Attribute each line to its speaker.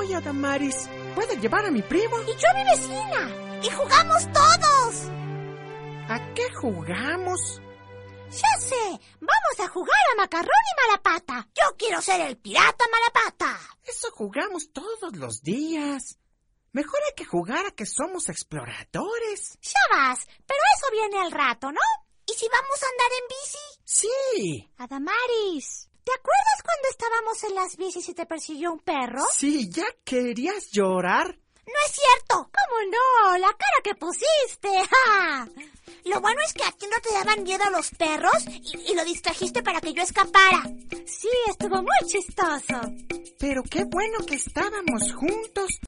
Speaker 1: Oye, Adamaris, ¿puedes llevar a mi primo?
Speaker 2: Y yo a mi vecina. Y jugamos todos.
Speaker 1: ¿A qué jugamos?
Speaker 2: Ya sé, vamos a jugar a Macarrón y Malapata. Yo quiero ser el pirata Malapata.
Speaker 1: Eso jugamos todos los días. Mejor hay que jugar a que somos exploradores.
Speaker 2: Ya vas, pero eso viene al rato, ¿no? ¿Y si vamos a andar en bici?
Speaker 1: Sí.
Speaker 2: Adamaris, ¿te acuerdas cuando estábamos en las bicis y te persiguió un perro?
Speaker 1: Sí, ¿ya querías llorar?
Speaker 2: ¡No es cierto! ¿Cómo no? ¡La cara que pusiste! ¡Ja! Lo bueno es que a ti no te daban miedo los perros y lo distrajiste para que yo escapara. Sí, estuvo muy chistoso.
Speaker 1: Pero qué bueno que estábamos juntos.